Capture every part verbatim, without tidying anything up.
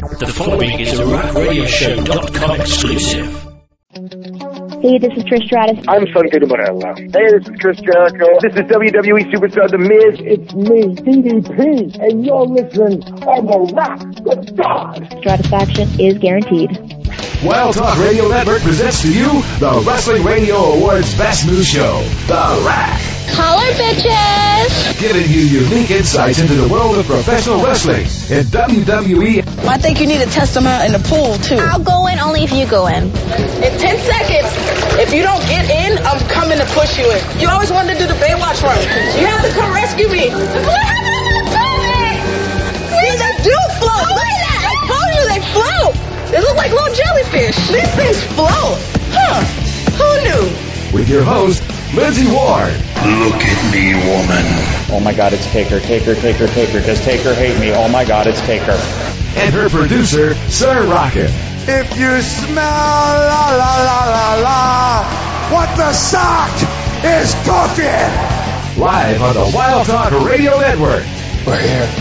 The following is a Rack Radio Show dot com exclusive. Hey, this is Trish Stratus. I'm Sanjay Morella. Hey, this is Chris Jericho. This is W W E Superstar The Miz. It's me, D D P, and you're listening on the Rock the God. Stratisfaction is guaranteed. Wild Talk Radio Network presents to you the Wrestling Radio Awards Best New Show, The Rack. Holler, bitches! Giving you unique insights into the world of professional wrestling in W W E. I think you need to test them out in the pool, too. I'll go in only if you go in. In ten seconds, if you don't get in, I'm coming to push you in. You always wanted to do the Baywatch run. You have to come rescue me. What happened to the stomach? See, they do float. I told you they float. They look like little jellyfish. These things float. Huh. Who knew? With your host, Lindsay Ward. Look at me, woman. Oh my God, it's Taker, Taker, Taker, Taker. Does Taker hate me? Oh my God, it's Taker. And her producer, Sir Rocket. If you smell la la la la la, what the sock is cooking. Live on the Wild Talk Radio Network. We're here.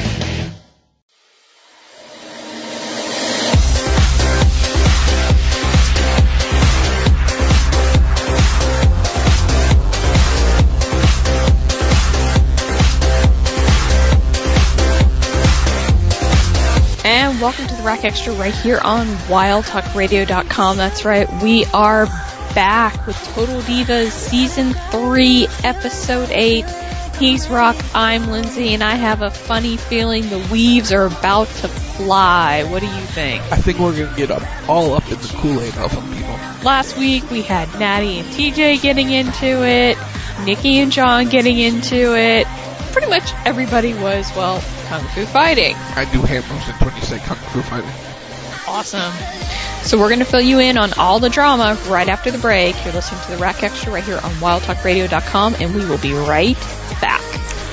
And welcome to the Rack Extra right here on wild talk radio dot com. That's right, we are back with Total Divas Season three, Episode eight. He's Rock, I'm Lindsay, and I have a funny feeling the weaves are about to fly. What do you think? I think we're going to get up, all up in the Kool-Aid of them, people. Last week we had Natty and T J getting into it, Nikki and John getting into it. Pretty much everybody was, well, Kung Fu fighting. I do hand motions when you say Kung Fu fighting. Awesome. So we're going to fill you in on all the drama right after the break. You're listening to the Rack Extra right here on wild talk radio dot com, and we will be right back.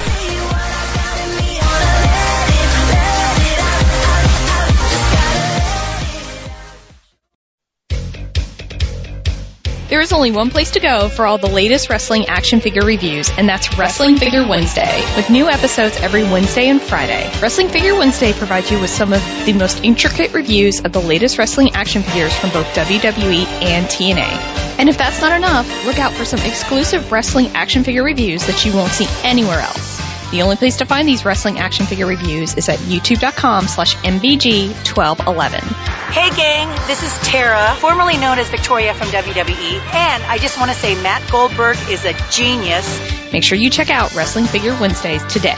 There is only one place to go for all the latest wrestling action figure reviews, and that's Wrestling Figure Wednesday, with new episodes every Wednesday and Friday. Wrestling Figure Wednesday provides you with some of the most intricate reviews of the latest wrestling action figures from both W W E and T N A. And if that's not enough, look out for some exclusive wrestling action figure reviews that you won't see anywhere else. The only place to find these wrestling action figure reviews is at youtube.com slash MVG1211. Hey gang, this is Tara, formerly known as Victoria from W W E, and I just want to say Matt Goldberg is a genius. Make sure you check out Wrestling Figure Wednesdays today.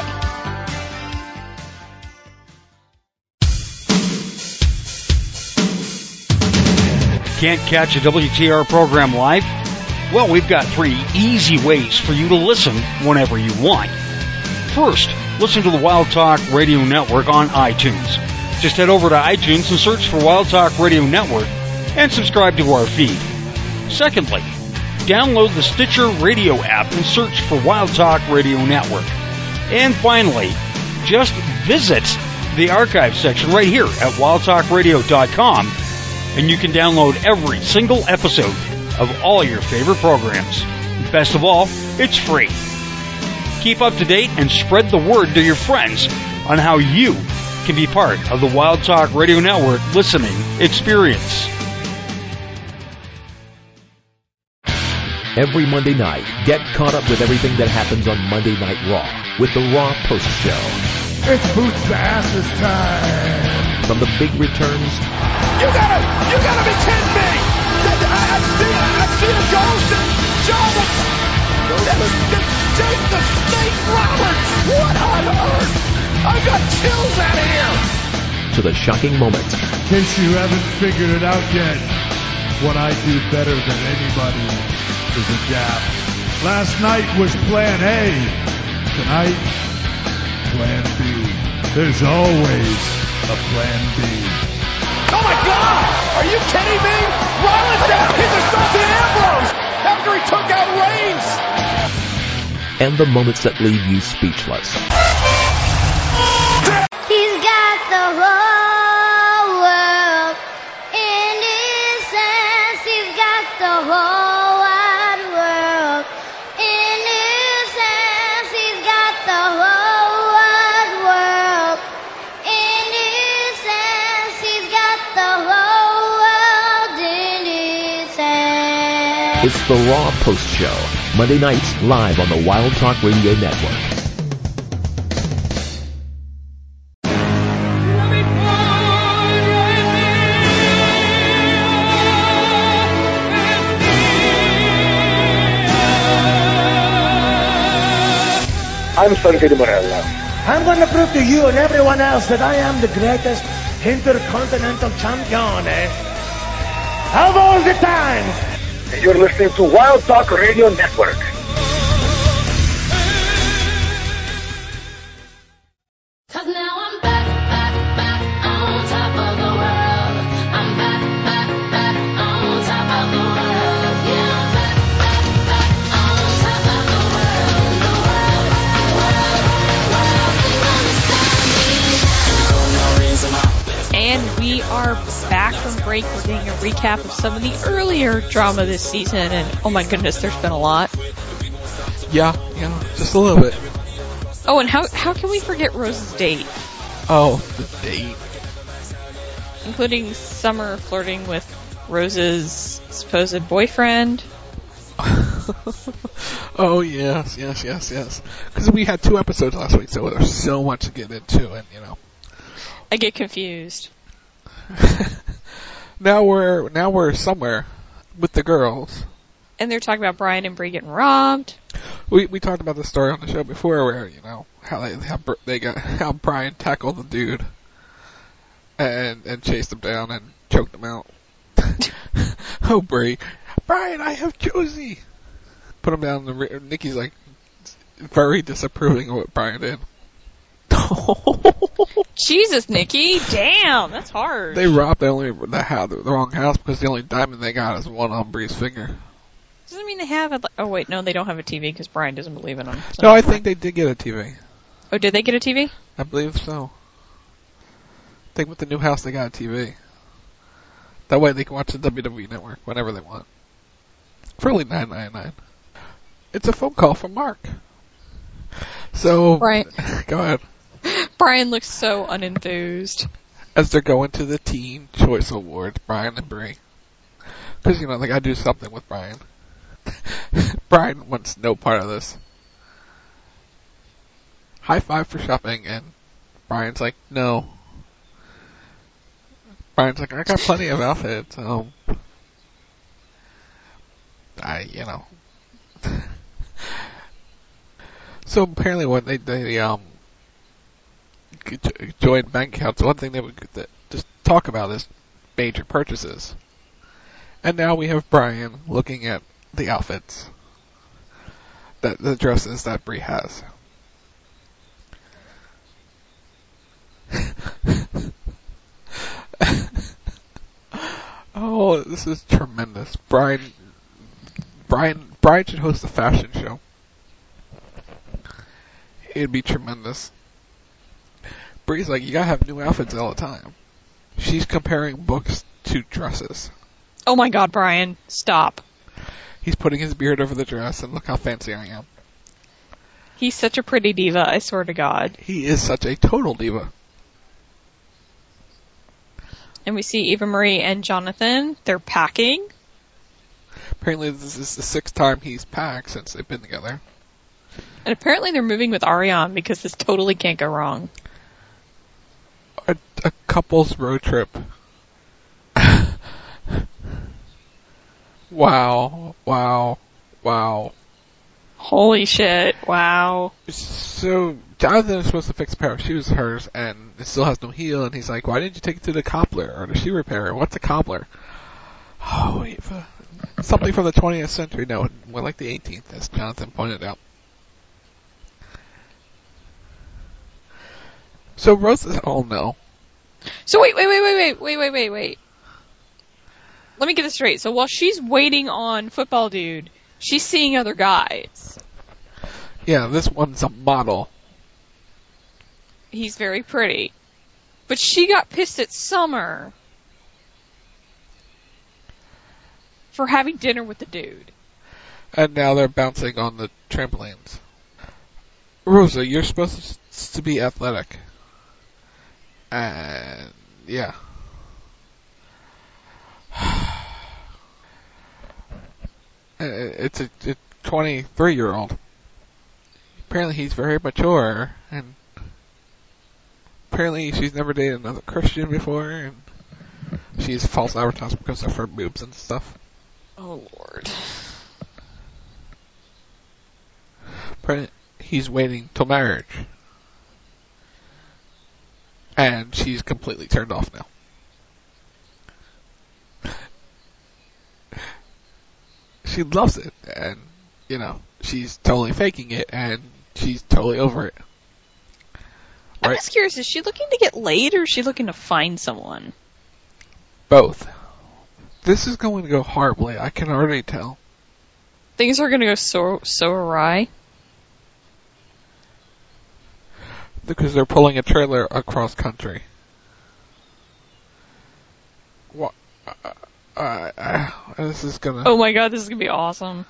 Can't catch a W T R program live? Well, we've got three easy ways for you to listen whenever you want. First, listen to the Wild Talk Radio Network on iTunes. Just head over to iTunes and search for Wild Talk Radio Network and subscribe to our feed. Secondly, download the Stitcher Radio app and search for Wild Talk Radio Network. And finally, just visit the archive section right here at wild talk radio dot com and you can download every single episode of all your favorite programs. Best of all, it's free. Keep up to date and spread the word to your friends on how you can be part of the Wild Talk Radio Network listening experience. Every Monday night, get caught up with everything that happens on Monday Night Raw with the Raw Post Show. It's boots to asses time. From the big returns. You gotta, you gotta be kidding me! I, I, I see, I see a ghost and John. Jake the Snake Roberts! What on earth? I've got chills out of here! To the shocking moments. In case you haven't figured it out yet, what I do better than anybody is a jab. Last night was plan A. Tonight, plan B. There's always a plan B. Oh my God! Are you kidding me? Rollins down hit the stuff to Ambrose after he took out Reigns! And the moments that leave you speechless. He's got the whole world in his hands. He's got the whole wide world in his hands. He's got the whole wide world in his hands. It's the Raw Post Show, Monday nights live on the Wild Talk Radio Network. I'm Santino Morella. I'm going to prove to you and everyone else that I am the greatest intercontinental champion eh? of all the time. You're listening to Wild Talk Radio Network. We are back from break. We're doing a recap of some of the earlier drama this season, and oh my goodness, there's been a lot. Yeah, yeah, just a little bit. Oh, and how how can we forget Rose's date? Oh, the date. Including Summer flirting with Rose's supposed boyfriend. Oh, yes, yes, yes, yes. Because we had two episodes last week, so there's so much to get into, and, you know. I get confused. now we're now we're somewhere with the girls, and they're talking about Brian and Bree getting robbed. We we talked about the story on the show before, where you know how they how they got how Brian tackled the dude and and chased him down and choked him out. Oh, Bree, Brian, I have Josie. Put him down. The Nikki's like very disapproving of what Brian did. Jesus, Nikki, damn, that's hard. They robbed the only the, house, the wrong house because the only diamond they got is one on Bree's finger. Doesn't mean they have a... Oh, wait, no, they don't have a T V because Brian doesn't believe in them. So. No, I think they did get a T V. Oh, did they get a T V? I believe so. I think with the new house they got a T V. That way they can watch the W W E Network whenever they want. For only nine ninety-nine. It's a phone call from Mark. So, Brian. Go ahead. Brian looks so unenthused. As they're going to the Teen Choice Awards, Brian and Bree. Because, you know, they gotta do something with Brian. Brian wants no part of this. High five for shopping, and Brian's like, no. Brian's like, I got plenty of outfits, um... I, you know... So apparently when they, they, um... joined bank accounts, one thing they would just talk about is major purchases. And now we have Brian looking at the outfits, that the dresses that Bree has. Oh, this is tremendous. Brian, Brian, Brian should host a fashion show. It'd be tremendous. Bree's like, you gotta have new outfits all the time. She's comparing books to dresses. Oh my god, Brian, stop. He's putting his beard over the dress, and look how fancy I am. He's such a pretty diva, I swear to God. He is such a total diva. And we see Eva Marie and Jonathan, they're packing. Apparently this is the sixth time he's packed since they've been together. And apparently they're moving with Ariane because this totally can't go wrong. A, a couple's road trip. Wow, wow, wow. Holy shit, wow. So, Jonathan is supposed to fix a pair of shoes, hers, and it still has no heel, and he's like, why didn't you take it to the cobbler, or the shoe repairer? What's a cobbler? Oh, Eva. Something from the twentieth century, no, more like the eighteenth, as Jonathan pointed out. So Rose is, oh no. So wait, wait, wait, wait, wait, wait, wait, wait, wait. Let me get this straight. So while she's waiting on Football Dude, she's seeing other guys. Yeah, this one's a model. He's very pretty. But she got pissed at Summer for having dinner with the dude. And now they're bouncing on the trampolines. Rosa, you're supposed to be athletic. And, yeah. Uh, It's a, a twenty-three-year-old. Apparently he's very mature, and apparently she's never dated another Christian before, and she's false advertised because of her boobs and stuff. Oh, Lord. Apparently he's waiting till marriage. And she's completely turned off now. She loves it, and, you know, she's totally faking it, and she's totally over it. I'm Right? just curious, is she looking to get laid, or is she looking to find someone? Both. This is going to go horribly, I can already tell. Things are going to go so so awry. Because they're pulling a trailer across country. What? Uh, uh, uh, this is gonna... Oh my god, this is going to be awesome.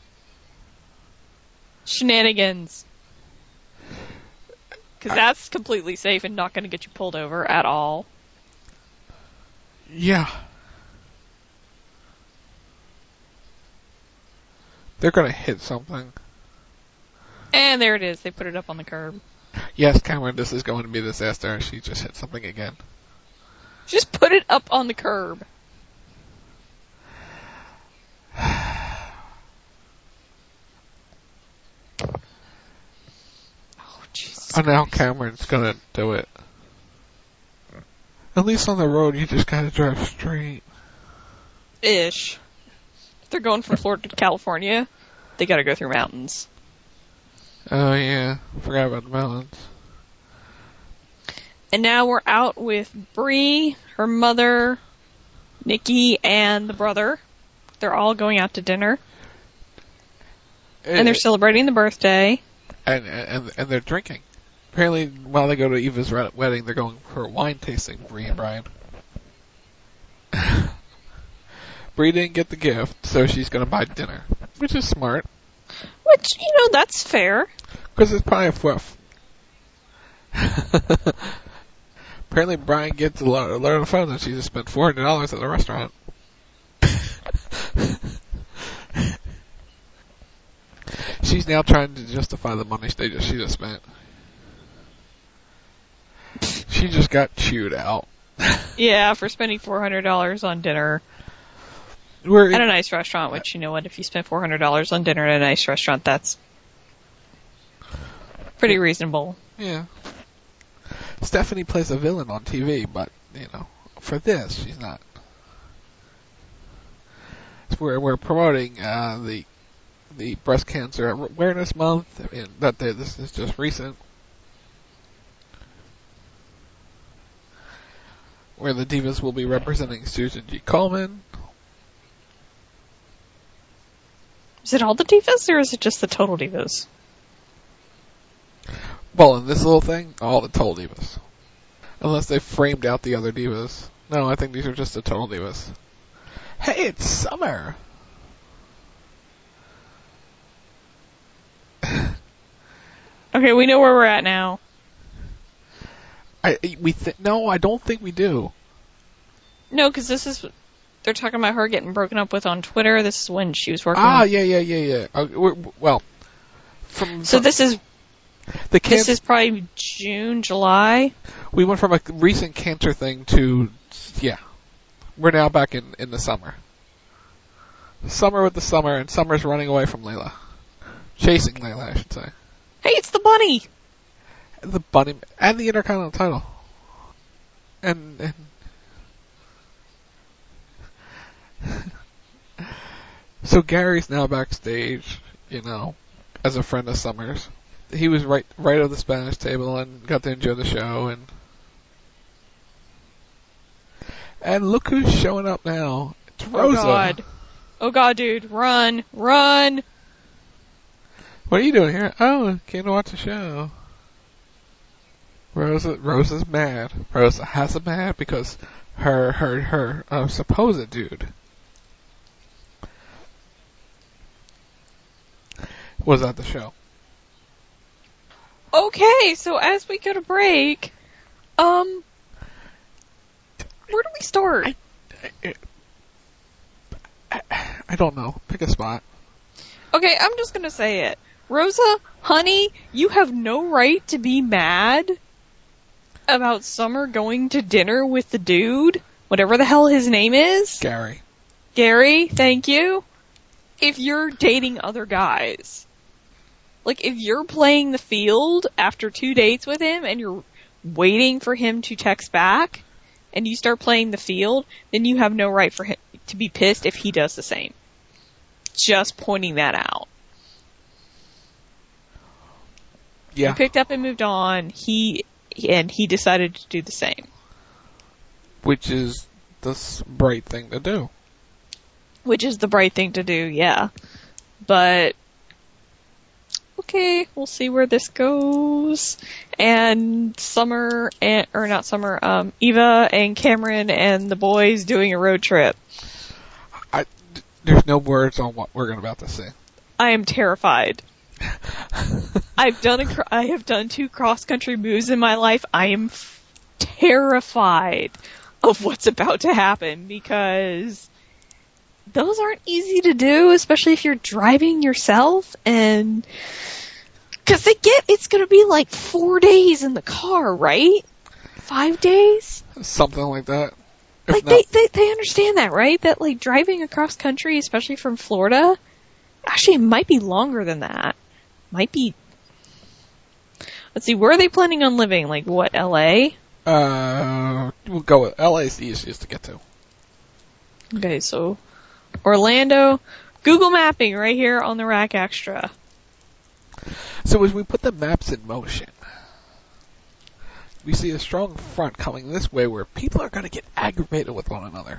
Shenanigans. Because that's completely safe and not going to get you pulled over at all. Yeah. They're gonna hit something. And there it is. They put it up on the curb. Yes, Cameron, this is going to be a disaster. She just hit something again. Just put it up on the curb. Oh, Jesus. And now Cameron's gonna do it. At least on the road, you just gotta drive straight. Ish. If they're going from Florida to California, they gotta go through mountains. Oh yeah, forgot about the mountains. And now we're out with Bree, her mother, Nikki, and the brother. They're all going out to dinner. And they're celebrating the birthday. And, and and they're drinking. Apparently, while they go to Eva's wedding, they're going for a wine tasting, Bree and Brian. Bree didn't get the gift, so she's going to buy dinner. Which is smart. Which, you know, that's fair. Because it's probably a fluff. Apparently, Brian gets a learn on the phone that she just spent four hundred dollars at the restaurant. She's now trying to justify the money they just, she just spent. She just got chewed out. Yeah, for spending four hundred dollars on dinner We're at a nice restaurant, which, you know what, if you spend four hundred dollars on dinner at a nice restaurant, that's pretty reasonable. Yeah. Stephanie plays a villain on T V, but, you know, for this, she's not. We're, we're promoting uh, the the Breast Cancer Awareness Month. I mean, that day, this is just recent. Where the Divas will be representing Susan G. Coleman. Is it all the Divas, or is it just the Total Divas? Well, in this little thing, all the Total Divas. Unless they framed out the other Divas. No, I think these are just the Total Divas. Hey, it's summer! Okay, we know where we're at now. I we th- No, I don't think we do. No, because this is... They're talking about her getting broken up with on Twitter. This is when she was working... Ah, yeah, yeah, yeah, yeah. Uh, we're, well, from... So this is... The can- this is probably June, July? We went from a recent cancer thing to... Yeah. We're now back in, in the summer. Summer with the summer, and summer's running away from Layla. Chasing Layla, I should say. Hey, it's the bunny! The bunny... And the Intercontinental title. And... and so Gary's now backstage, you know, as a friend of Summer's. He was right right at the Spanish table and got to enjoy the show, and and look who's showing up now. It's Rosa. Oh god. Oh god, dude. Run. Run! What are you doing here? Oh, came to watch the show. Rosa Rosa's mad. Rosa has a mad because her her her uh, supposed dude was at the show. Okay, so as we go to break, um, where do we start? I, I, I don't know. Pick a spot. Okay, I'm just gonna say it. Rosa, honey, you have no right to be mad about Summer going to dinner with the dude, whatever the hell his name is. Gary. Gary, thank you. If you're dating other guys. Like, if you're playing the field after two dates with him and you're waiting for him to text back and you start playing the field, then you have no right for him to be pissed if he does the same. Just pointing that out. Yeah. You picked up and moved on. He and he decided to do the same. Which is the bright thing to do. Which is the bright thing to do, yeah. But okay, we'll see where this goes. And Summer, and, or not Summer, um, Eva and Cameron and the boys doing a road trip. I, there's no words on what we're about to see. I am terrified. I've done a, I have done two cross-country moves in my life. I am f- terrified of what's about to happen because those aren't easy to do, especially if you're driving yourself, and because they get, it's going to be like four days in the car, right? Five days? Something like that. If Like, not, they, they, they understand that, right? That, like, driving across country, especially from Florida, actually, it might be longer than that. Might be, let's see, where are they planning on living? Like, what, L A? Uh, we'll go with L A's the easiest to get to. Okay, so Orlando, Google Mapping right here on the Rack Extra. So as we put the maps in motion, we see a strong front coming this way where people are going to get aggravated with one another.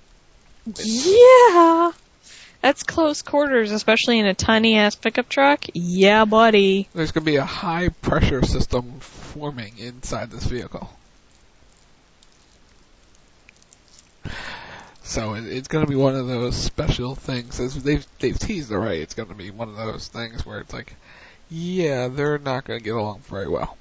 Yeah! That's close quarters, especially in a tiny-ass pickup truck. Yeah, buddy. There's going to be a high-pressure system forming inside this vehicle. So it, it's going to be one of those special things. As they've they've teased already, it's going to be one of those things where it's like, yeah, they're not going to get along very well.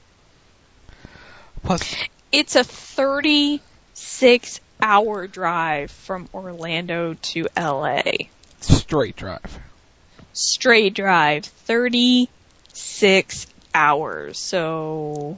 Plus, it's a thirty-six hour drive from Orlando to L A. Straight drive. Straight drive. thirty-six hours. So,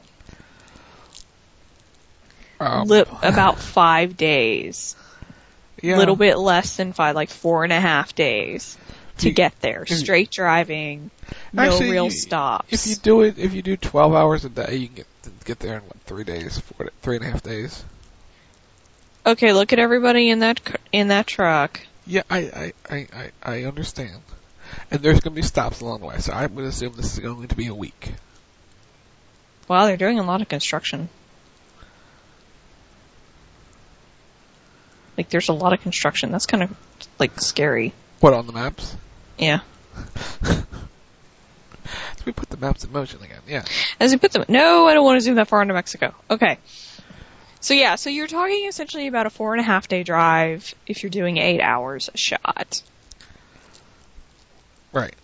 um, li- about five days. A Yeah. little bit less than five, like four and a half days to You- get there. Straight driving. No Actually, real you- stops. If you do it, if you do twelve hours a day, you can get get there in what, three days, four, three and a half days. Okay, look at everybody in that c- in that truck. Yeah, I I, I, I, I understand. And there's going to be stops along the way, so I would assume this is going to be a week. Wow, they're doing a lot of construction. Like, there's a lot of construction. That's kind of, like, scary. What, on the maps? Yeah. So we put the maps in motion again, yeah. As we put them, no, I don't want to zoom that far into Mexico. Okay. So yeah, so you're talking essentially about a four and a half day drive if you're doing eight hours a shot. Right.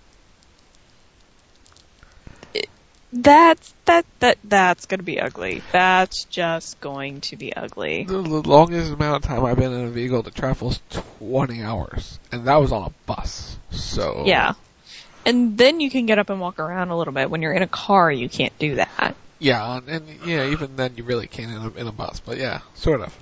That's, that, that, that's gonna be ugly. That's just going to be ugly. The, the longest amount of time I've been in a vehicle to travel is twenty hours. And that was on a bus, so... Yeah. And then you can get up and walk around a little bit. When you're in a car, you can't do that. Yeah, and, and yeah, even then you really can't in a, in a bus, but yeah, sort of.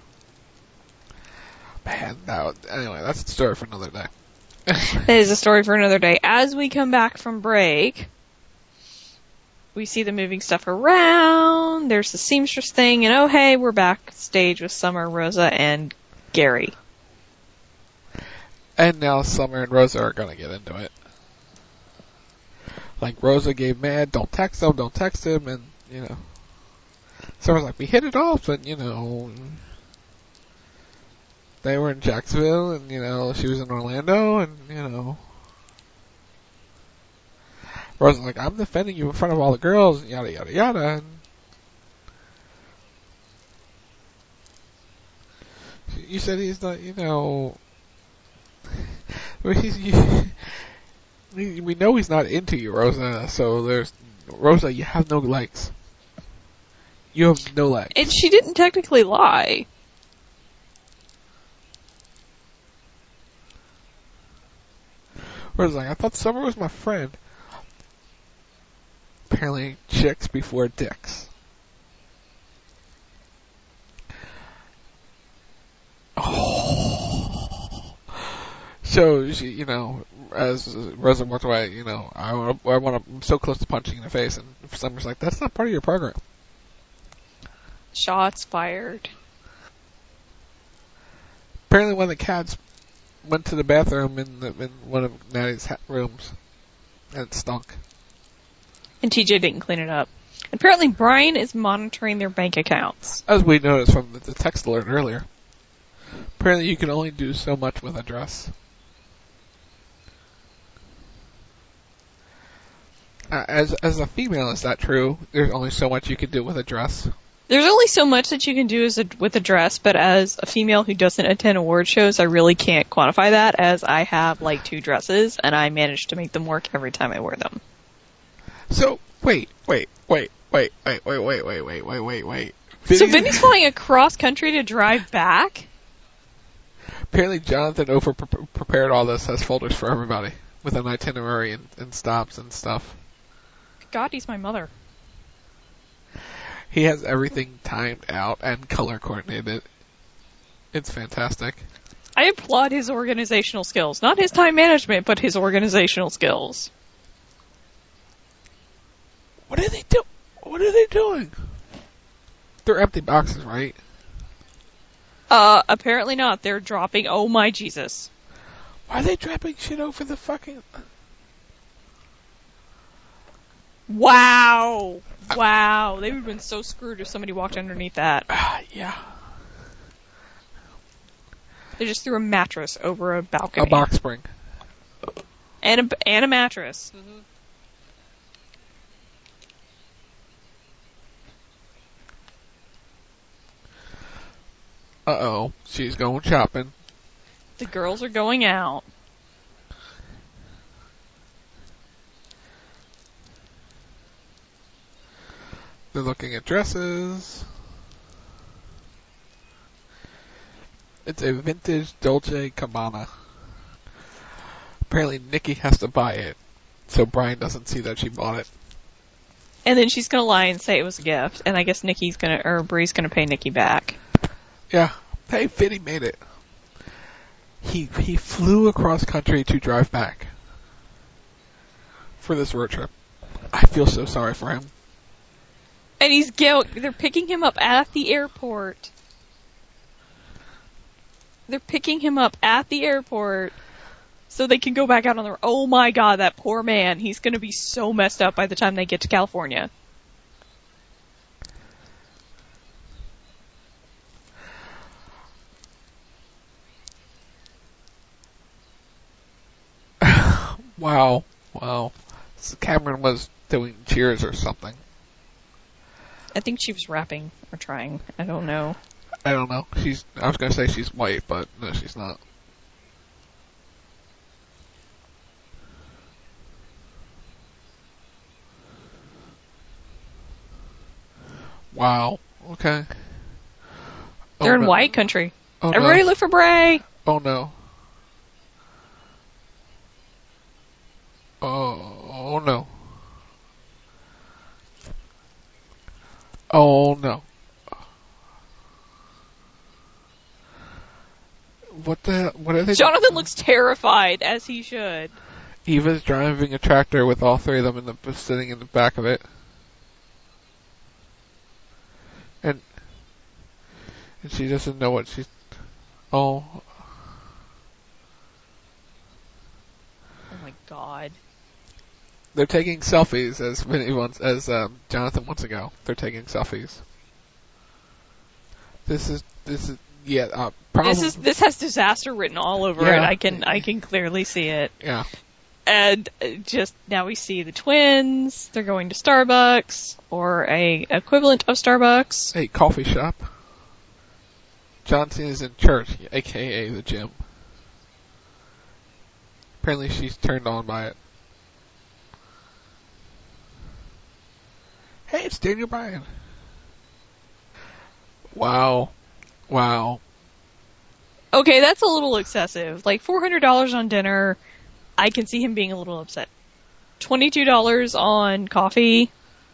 Man, that, anyway, that's a story for another day. That is a story for another day. As we come back from break, we see them moving stuff around. There's the seamstress thing, and oh hey, we're backstage with Summer, Rosa, and Gary. And now Summer and Rosa are gonna get into it. Like, Rosa gave mad, don't text him, don't text him, and, you know. Summer's like, we hit it off, but, you know, they were in Jacksonville, and, you know, she was in Orlando, and, you know. Rosa's like, I'm defending you in front of all the girls, and yada, yada, yada, and you said he's not, you know, he's, you, we know he's not into you, Rosa, so there's, Rosa, you have no legs. You have no legs. And she didn't technically lie. Where it's like, I thought Summer was my friend. Apparently, chicks before dicks. Oh. So, she, you know, as Rosa walked away, you know, I, I want to, I'm so close to punching in the face, and Summer's like, that's not part of your program. Shots fired. Apparently one of the cats went to the bathroom in, the, in one of Natty's ha- rooms, and it stunk. And T J didn't clean it up. Apparently Brian is monitoring their bank accounts. As we noticed from the, the text alert earlier. Apparently you can only do so much with a dress. Uh, as as a female, is that true? There's only so much you can do with a dress. There's only so much that you can do as a, with a dress, but as a female who doesn't attend award shows, I really can't quantify that, as I have like two dresses, and I manage to make them work every time I wear them. So, wait, wait, wait, wait, wait, wait, wait, wait, wait, wait, wait, wait. So Vinny's flying across country to drive back? Apparently Jonathan over-prepared all this, has folders for everybody, with an itinerary and, and stops and stuff. God, he's my mother. He has everything timed out and color coordinated. It's fantastic. I applaud his organizational skills. Not his time management, but his organizational skills. What are they do? What are they doing? They're empty boxes, right? Uh, apparently not. They're dropping, oh my Jesus. Why are they dropping shit over the fucking... Wow. Wow. They would have been so screwed if somebody walked underneath that. Uh, yeah. They just threw a mattress over a balcony. A box spring. And a, and a mattress. Mm-hmm. Uh-oh. She's going shopping. The girls are going out. They're looking at dresses. It's a vintage Dolce Gabbana. Apparently Nikki has to buy it, so Brian doesn't see that she bought it. And then she's gonna lie and say it was a gift, and I guess Nikki's gonna, or Bree's gonna pay Nikki back. Yeah. Hey, Vinny made it. He he flew across country to drive back for this road trip. I feel so sorry for him. And he's go- they're picking him up at the airport. They're picking him up at the airport so they can go back out on the... Oh my God, that poor man. He's going to be so messed up by the time they get to California. Wow. Wow. So Cameron was doing cheers or something. I think she was rapping or trying. I don't know. I don't know. She's. I was going to say she's white, but no, she's not. Wow. Okay. They're oh, in no. white country. Oh, Everybody no. look for Bray. Oh no. Oh, oh no. Oh no. What the? What are they? Jonathan doing? Looks terrified, as he should. Eva's driving a tractor with all three of them in the sitting in the back of it, and and she doesn't know what she's. Oh. Oh my God. They're taking selfies, as Vinny wants, as um, Jonathan wants to go. They're taking selfies. This is this is yeah. Uh, probably, this is this has disaster written all over yeah. it. I can I can clearly see it. Yeah. And just now we see the twins. They're going to Starbucks or a equivalent of Starbucks. A coffee shop. Johnson is in church, aka the gym. Apparently, she's turned on by it. Hey, it's Daniel Bryan. Wow. Wow. Okay, that's a little excessive. Like four hundred dollars on dinner I can see him being a little upset. twenty-two dollars on coffee.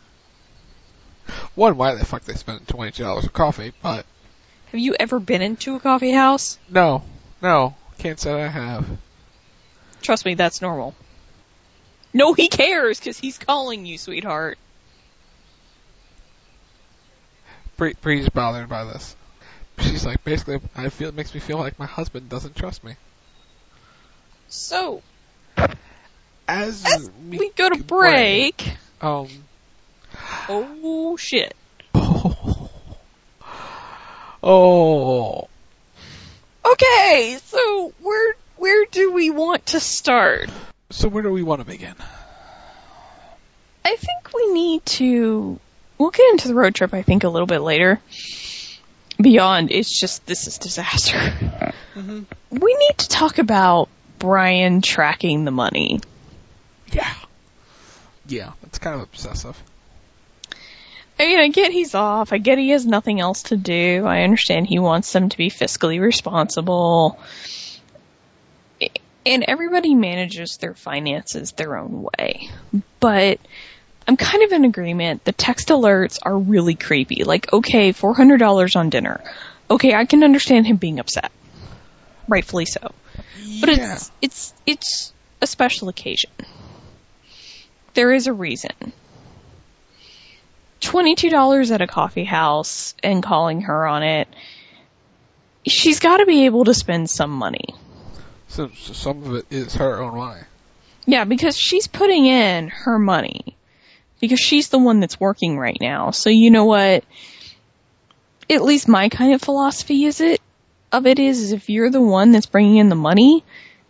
One, why the fuck they spent twenty-two dollars on coffee, but... Have you ever been into a coffee house? No. No. Can't say I have. Trust me, that's normal. No, he cares, because he's calling you, sweetheart. Bree, Bree's bothered by this. She's like, basically, I feel it makes me feel like my husband doesn't trust me. So, as, as we, we go to break... break um... Oh, shit. Oh. Oh. Okay, so where where do we want to start? So where do we want to begin? I think we need to... We'll get into the road trip, I think, a little bit later. Beyond, it's just, this is disaster. Mm-hmm. We need to talk about Brian tracking the money. Yeah. Yeah, it's kind of obsessive. I mean, I get he's off. I get he has nothing else to do. I understand he wants them to be fiscally responsible. And everybody manages their finances their own way. But I'm kind of in agreement. The text alerts are really creepy. Like, okay, four hundred dollars on dinner. Okay, I can understand him being upset. Rightfully so. Yeah. But it's, it's, it's a special occasion. There is a reason. twenty-two dollars at a coffee house and calling her on it, she's got to be able to spend some money. So, so some of it is her own money. Yeah, because she's putting in her money. Because she's the one that's working right now. So you know what? At least my kind of philosophy is it, of it is, is if you're the one that's bringing in the money,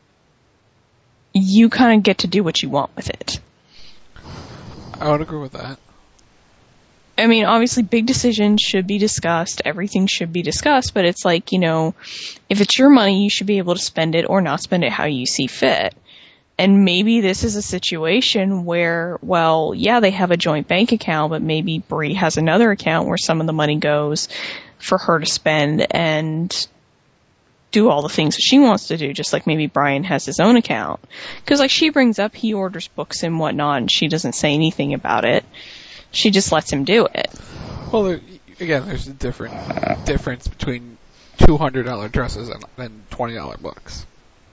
you kind of get to do what you want with it. I would agree with that. I mean, obviously, big decisions should be discussed. Everything should be discussed. But it's like, you know, if it's your money, you should be able to spend it or not spend it how you see fit. And maybe this is a situation where, well, yeah, they have a joint bank account, but maybe Bree has another account where some of the money goes for her to spend and do all the things that she wants to do, just like maybe Brian has his own account. Because, like, she brings up he orders books and whatnot, and she doesn't say anything about it. She just lets him do it. Well, there, again, there's a different difference between two hundred dollars dresses and, and twenty dollars books.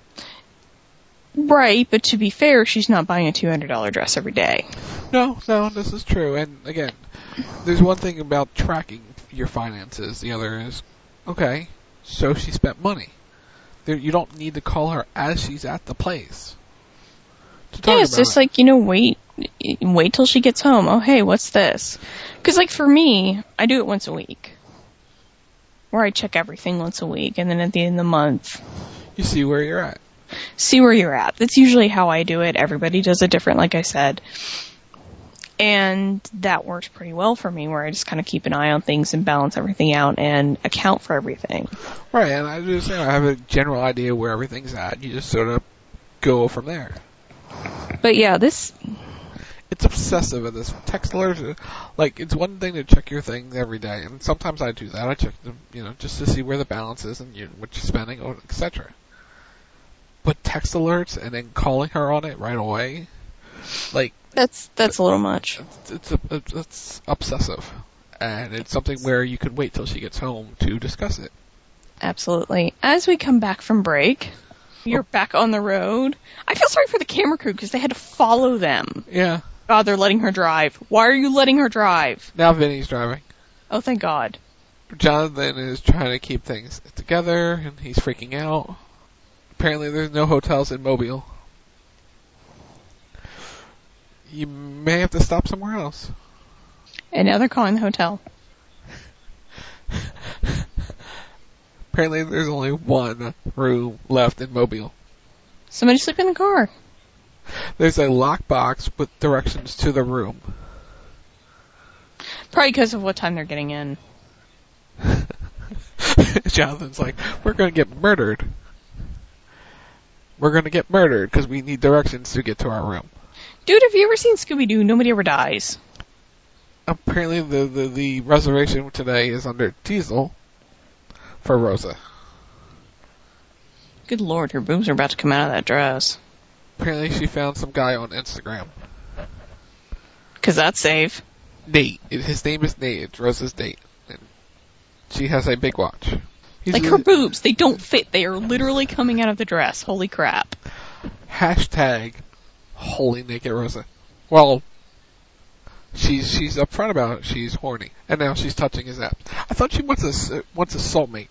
Right, but to be fair, she's not buying a two hundred dollars dress every day. No, no, this is true. And again, there's one thing about tracking your finances. The other is, okay, so she spent money. There, you don't need to call her as she's at the place. Yeah, it's just it. like, you know, wait, wait till she gets home. Oh, hey, what's this? Because, like, for me, I do it once a week. Where I check everything once a week, and then at the end of the month... You see where you're at. See where you're at. That's usually how I do it. Everybody does it different, like I said. And that works pretty well for me, where I just kind of keep an eye on things and balance everything out and account for everything. Right, and I just, you know, I have a general idea where everything's at. You just sort of go from there. But yeah, this... It's obsessive in this. Text alerts, like, it's one thing to check your things every day, and sometimes I do that. I check them, you know, just to see where the balance is and you, what you're spending, et cetera. But text alerts and then calling her on it right away, like... That's that's a little much. It's, it's, a, it's, it's obsessive. And it's something where you could wait till she gets home to discuss it. Absolutely. As we come back from break... You're back on the road. I feel sorry for the camera crew because they had to follow them. Yeah. God, they're letting her drive. Why are you letting her drive? Now Vinny's driving. Oh, thank God. Jonathan is trying to keep things together, and he's freaking out. Apparently there's no hotels in Mobile. You may have to stop somewhere else. And now they're calling the hotel. Apparently there's only one room left in Mobile. Somebody sleep in the car. There's a lockbox with directions to the room. Probably because of what time they're getting in. Jonathan's like, we're going to get murdered. We're going to get murdered because we need directions to get to our room. Dude, have you ever seen Scooby-Doo? Nobody ever dies. Apparently the, the, the reservation today is under Teasel. For Rosa. Good Lord, her boobs are about to come out of that dress. Apparently she found some guy on Instagram. Because that's safe. Nate. His name is Nate. It's Rosa's Nate. And she has a big watch. He's like her boobs, they don't fit. They are literally coming out of the dress. Holy crap. Hashtag Holy Naked Rosa. Well, she's she's upfront about it. She's horny. And now she's touching his ass. I thought she wants a, wants a soulmate.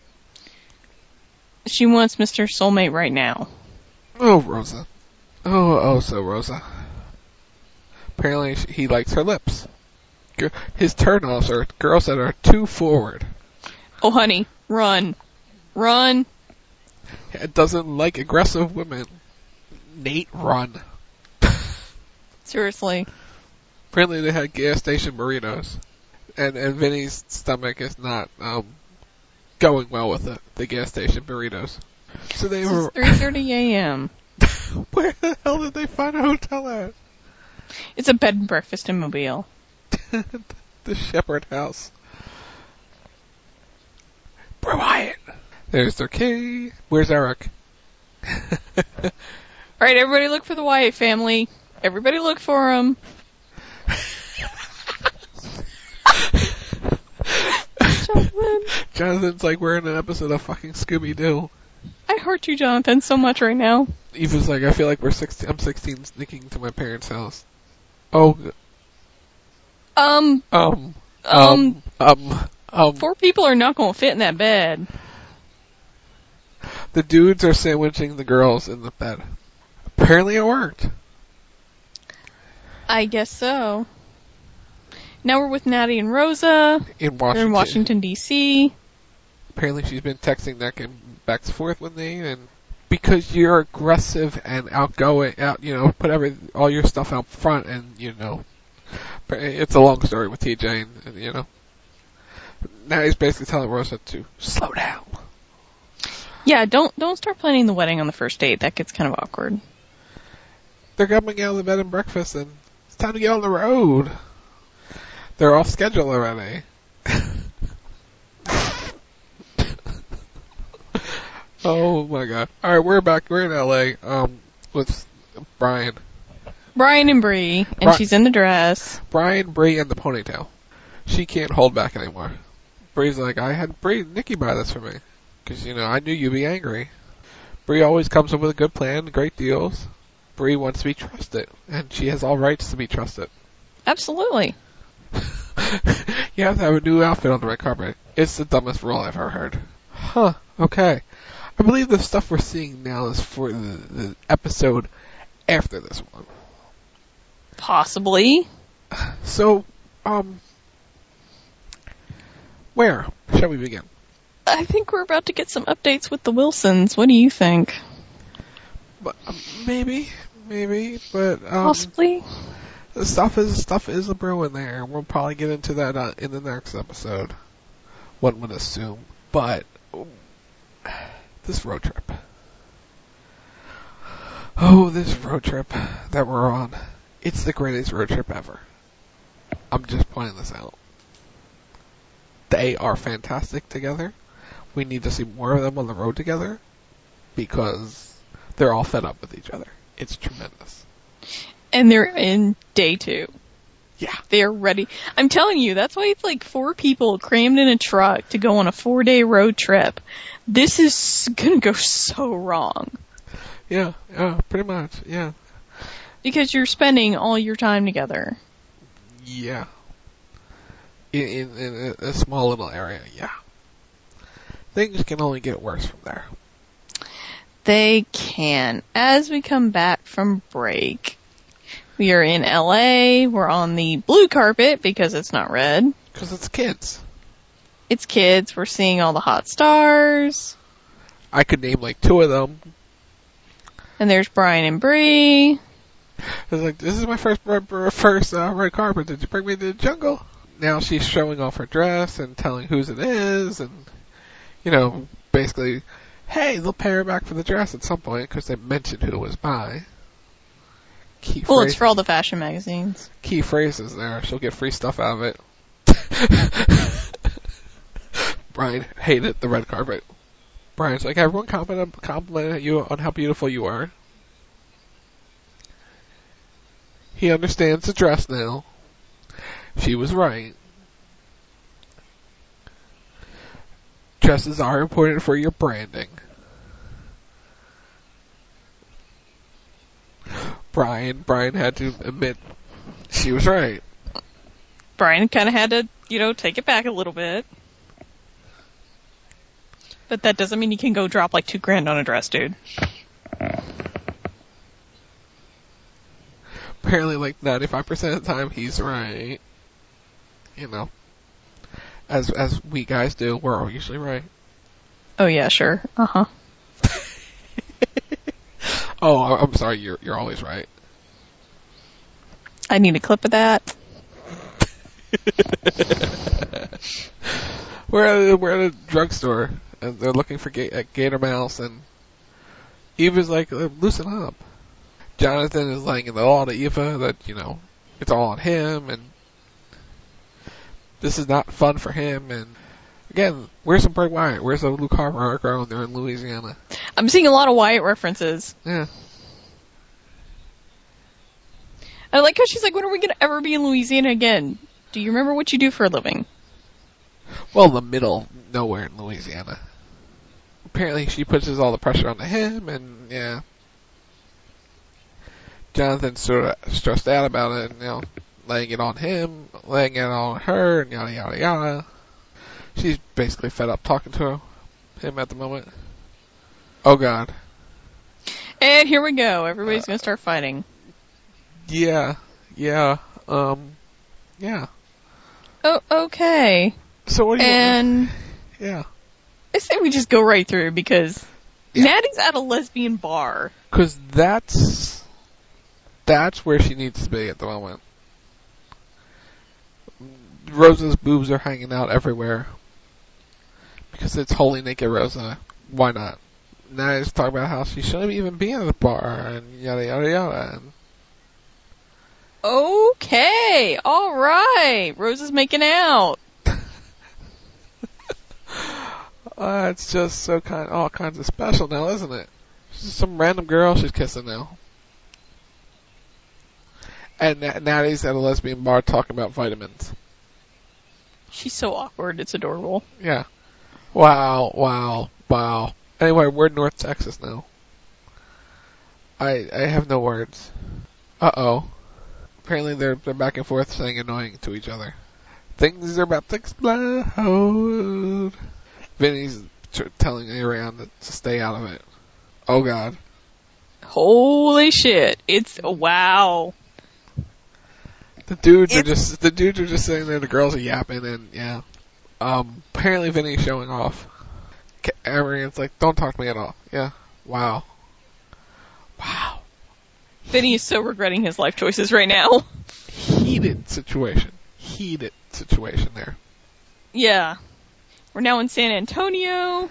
She wants Mister Soulmate right now. Oh, Rosa. Oh, oh, so Rosa. Apparently he likes her lips. His turn-offs are girls that are too forward. Oh, honey, run. Run. It doesn't like aggressive women. Nate, run. Seriously. Apparently they had gas station burritos. And and Vinny's stomach is not um going well with it, the gas station burritos. So they this were three thirty a.m. Where the hell did they find a hotel at? It's a bed and breakfast in Mobile. The Shepherd House. Bro Wyatt. There's their key. Where's Eric? Alright, everybody look for the Wyatt family. Everybody look for them. Jonathan. Jonathan's like we're in an episode of fucking Scooby-Doo. I heart you, Jonathan, so much right now. Eva's like, I feel like we're sixteen. I'm sixteen, sneaking to my parents' house. Oh. Um. Um. Um. Um. Um. Four people are not going to fit in that bed. The dudes are sandwiching the girls in the bed. Apparently it worked. I guess so. Now we're with Natty and Rosa. In Washington. They're in Washington, D C Apparently she's been texting back and back and forth with me, and because you're aggressive and outgoing, out, you know, put every, all your stuff out front, and, you know, it's a long story with T J, and, and you know. Now he's basically telling Rosa to slow down. Yeah, don't don't start planning the wedding on the first date. That gets kind of awkward. They're coming out of the bed and breakfast, and it's time to get on the road. They're off schedule already. Oh my god. Alright, we're back. We're in L A, um, with Brian. Brian and Bree, and Bri- she's in the dress. Brian, Bree, and the ponytail. She can't hold back anymore. Bree's like, I had Bree, Nikki buy this for me. Cause, you know, I knew you'd be angry. Bree always comes up with a good plan, great deals. Bree wants to be trusted, and she has all rights to be trusted. Absolutely. You have to have a new outfit on the red carpet. It's the dumbest rule I've ever heard. Huh, okay. I believe the stuff we're seeing now is for the, the episode after this one. Possibly. So, um, where shall we begin? I think we're about to get some updates with the Wilsons. What do you think? But, um, maybe, maybe, but um, possibly. The stuff is stuff is a brewing there. We'll probably get into that uh, in the next episode. One would assume, but this road trip. Oh, this road trip that we're on. It's the greatest road trip ever. I'm just pointing this out. They are fantastic together. We need to see more of them on the road together because they're all fed up with each other. It's tremendous. And they're in day two. Yeah. They're ready. I'm telling you, that's why it's like four people crammed in a truck to go on a four-day road trip. This is gonna go so wrong. Yeah, yeah, pretty much, yeah. Because you're spending all your time together. Yeah. In, in, in a small little area, yeah. Things can only get worse from there. They can. As we come back from break, we are in L A. We're on the blue carpet because it's not red. Because it's kids. It's kids. We're seeing all the hot stars. I could name like two of them. And there's Brian and Bree. I was like, this is my first first uh, red carpet. Did you bring me to the jungle? Now she's showing off her dress and telling whose it is, and you know, basically, hey, they'll pay her back for the dress at some point because they mentioned who it was by. Key well, phrase, it's for all the fashion magazines. Key phrases there. She'll get free stuff out of it. Brian hated the red carpet. Brian's like, everyone compliment, complimented you on how beautiful you are. He understands the dress now. She was right. Dresses are important for your branding. Brian, Brian had to admit she was right. Brian kind of had to, you know, take it back a little bit. But that doesn't mean you can go drop like two grand on a dress, dude. Apparently, like ninety-five percent of the time, he's right. You know, as as we guys do, we're all usually right. Oh yeah, sure. Uh huh. Oh, I'm sorry. You're you're always right. I need a clip of that. we're at a, we're at a drugstore and they're looking for Ga- at Gator Mouse, and Eva's like, loosen up. Jonathan is laying in the law to Eva that, you know, it's all on him, and this is not fun for him. And again, where's some Bray Wyatt? Where's the Luke Harper arc around there in Louisiana? I'm seeing a lot of Wyatt references. Yeah. I like how she's like, when are we going to ever be in Louisiana again? Do you remember what you do for a living? Well, the middle, nowhere in Louisiana. Apparently she pushes all the pressure onto him, and yeah. Jonathan's sort of stressed out about it, and, you know, laying it on him, laying it on her, and yada yada yada. She's basically fed up talking to him at the moment. Oh god. And here we go. Everybody's uh, gonna start fighting. Yeah, yeah, um, yeah. Oh, okay. So what do you and want? Yeah. I say we just go right through because yeah. Natty's at a lesbian bar. Because that's that's where she needs to be at the moment. Rosa's boobs are hanging out everywhere because it's Holy Naked Rosa. Why not? Natty's talking about how she shouldn't even be in the bar and yada yada yada. And okay, all right. Rosa's making out. uh, it's just so kind, all kinds of special now, isn't it? She's some random girl she's kissing now. And Natty's at a lesbian bar talking about vitamins. She's so awkward. It's adorable. Yeah. Wow, wow, wow. Anyway, we're in North Texas now. I I have no words. Uh-oh. Apparently they're they're back and forth saying annoying to each other. Things are about to explode. Vinny's t- telling Ariane to, to stay out of it. Oh god. Holy shit. It's, wow. The dudes it's, are just, the dudes are just sitting there, the girls are yapping, and yeah. Um, apparently Vinny's showing off. Ariane's like, don't talk to me at all. Yeah. Wow. Wow. Vinny is so regretting his life choices right now. Heated situation. Heated situation there. Yeah. We're now in San Antonio.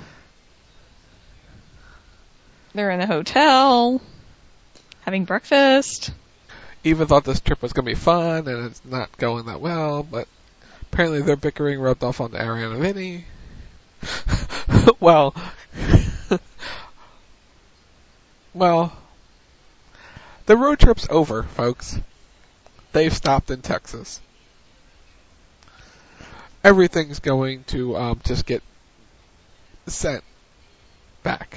They're in the hotel, having breakfast. Eva thought this trip was going to be fun, and it's not going that well, but apparently their bickering rubbed off on Ariane and Vinny. well, well, the road trip's over, folks. They've stopped in Texas. Everything's going to um, just get sent back.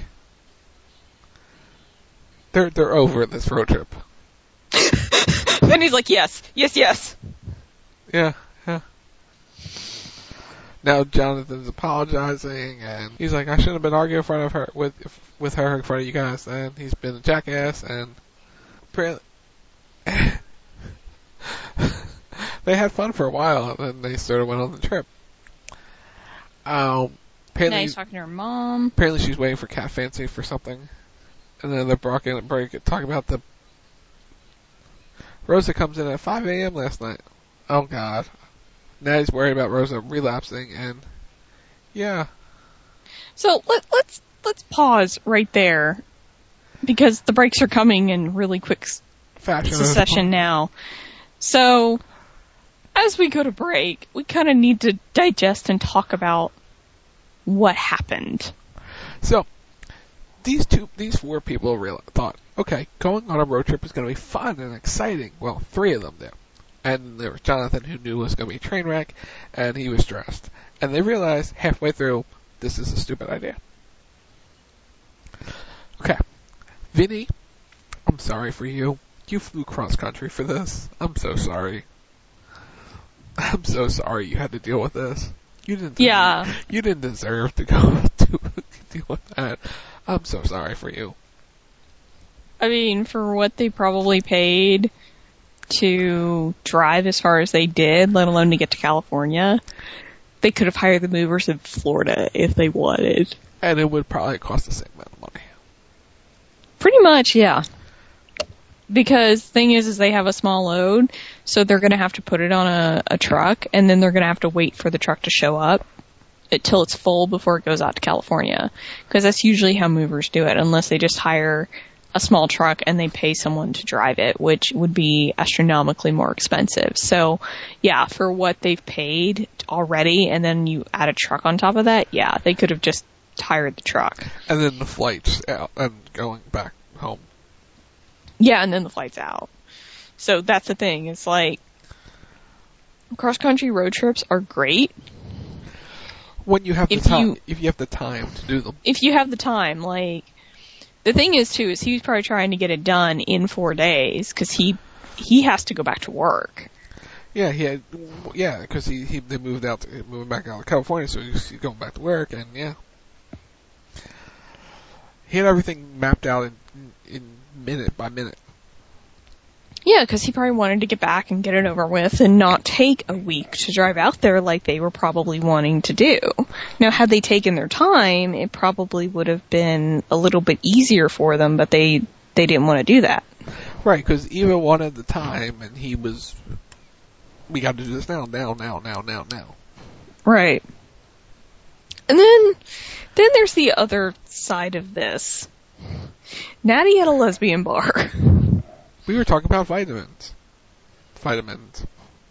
They're they're over this road trip. And he's like, yes, yes, yes. Yeah, yeah. Now Jonathan's apologizing, and he's like, I shouldn't have been arguing in front of her with with her in front of you guys. And he's been a jackass, and apparently they had fun for a while, and then they sort of went on the trip. Um, apparently now he's talking to her mom. Apparently she's waiting for Cat Fancy for something. And then they're breaking break talking about the Rosa comes in at five a.m. last night. Oh god. Natty's worried about Rosa relapsing, and yeah. So let, let's let's pause right there because the breaks are coming in really quick fashion succession now. So as we go to break, we kind of need to digest and talk about what happened. So these two, these four people real, thought, okay, going on a road trip is going to be fun and exciting. Well, three of them did. And there was Jonathan, who knew it was going to be a train wreck, and he was stressed. And they realized halfway through, this is a stupid idea. Okay. Vinny, I'm sorry for you. You flew cross country for this. I'm so sorry. I'm so sorry you had to deal with this. You didn't. Yeah. Deserve, you didn't deserve to go to deal with that. I'm so sorry for you. I mean, for what they probably paid to drive as far as they did, let alone to get to California, they could have hired the movers in Florida if they wanted. And it would probably cost the same amount of money. Pretty much, yeah. Because the thing is, is they have a small load, so they're going to have to put it on a, a truck, and then they're going to have to wait for the truck to show up until it's full before it goes out to California. Because that's usually how movers do it, unless they just hire a small truck and they pay someone to drive it, which would be astronomically more expensive. So, yeah, for what they've paid already, and then you add a truck on top of that, yeah, they could have just hired the truck. And then the flights out and going back home. Yeah, and then the flight's out. So that's the thing. It's like, cross-country road trips are great. When you have the If time, you- if you have the time to do them. If you have the time, like, the thing is, too, is he was probably trying to get it done in four days, because he, he has to go back to work. Yeah, he had, yeah, because he, he, they moved out, to, moving back out of California, so he's going back to work, and yeah. He had everything mapped out in, in minute by minute. Yeah, because he probably wanted to get back and get it over with and not take a week to drive out there like they were probably wanting to do. Now, had they taken their time, it probably would have been a little bit easier for them, but they, they didn't want to do that. Right, because Eva wanted the time, and he was, we got to do this now, now, now, now, now, now. Right. And then, then there's the other side of this. Natty had a lesbian bar. We were talking about vitamins. Vitamins.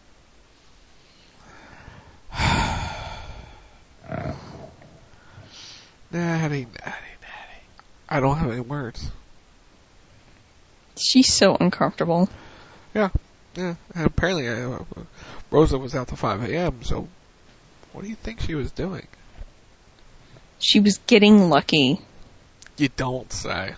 Natty, natty, natty. I don't have any words. She's so uncomfortable. Yeah, yeah. And apparently, uh, Rosa was out till five a.m., so what do you think she was doing? She was getting lucky. You don't say.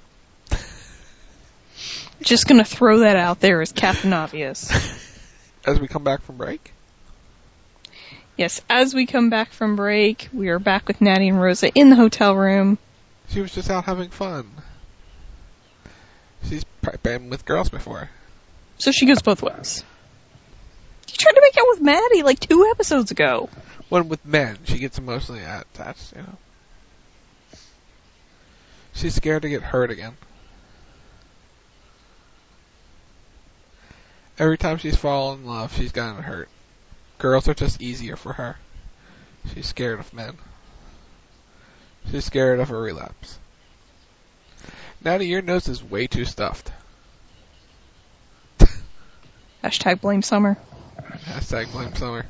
Just gonna throw that out there as Captain Obvious. As we come back from break? Yes, as we come back from break, we are back with Natty and Rosa in the hotel room. She was just out having fun. She's probably been with girls before. So she goes both ways. She tried to make out with Maddie like two episodes ago. When with men, she gets emotionally attached, you know. She's scared to get hurt again. Every time she's fallen in love, she's gotten hurt. Girls are just easier for her. She's scared of men. She's scared of a relapse. Natty, your nose is way too stuffed. Hashtag blame Summer. Hashtag blame Summer.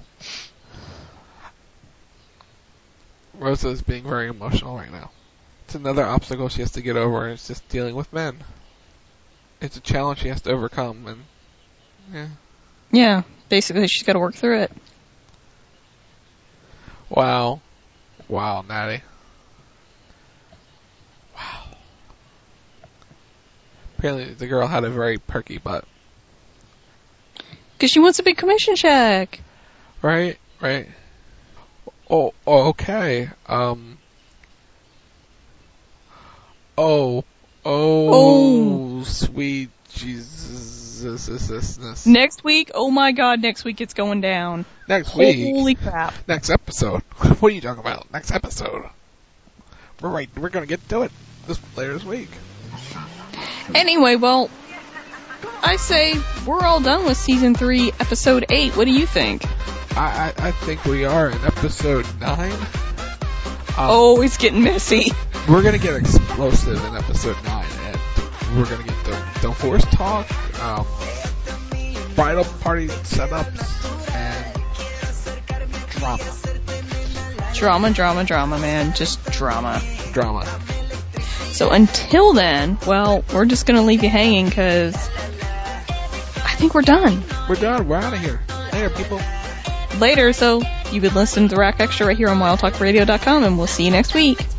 Rosa is being very emotional right now. It's another obstacle she has to get over, and it's just dealing with men. It's a challenge she has to overcome, and yeah. Yeah, basically she's got to work through it. Wow. Wow, Natty. Wow. Apparently the girl had a very perky butt. Because she wants a big commission check. Right, right. Oh, oh okay. Um. Oh, oh, Oh. sweet Jesus. Next week, oh my god, next week it's going down. Next week? Holy crap. Next episode. What are you talking about? Next episode. We're right, we're gonna get to it this later this week. Anyway, well, I say we're all done with season three, episode eight. What do you think? I, I, I think we are in episode nine. Um, oh, it's getting messy. We're gonna get explosive in episode nine, and we're gonna get the divorce talk, um, bridal party setups, and drama. Drama, drama, drama, man. Just drama. Drama. So until then, well, we're just going to leave you hanging because I think we're done. We're done. We're out of here. Later, people. Later. So you've been listening to Rack Extra right here on wild talk radio dot com, and we'll see you next week.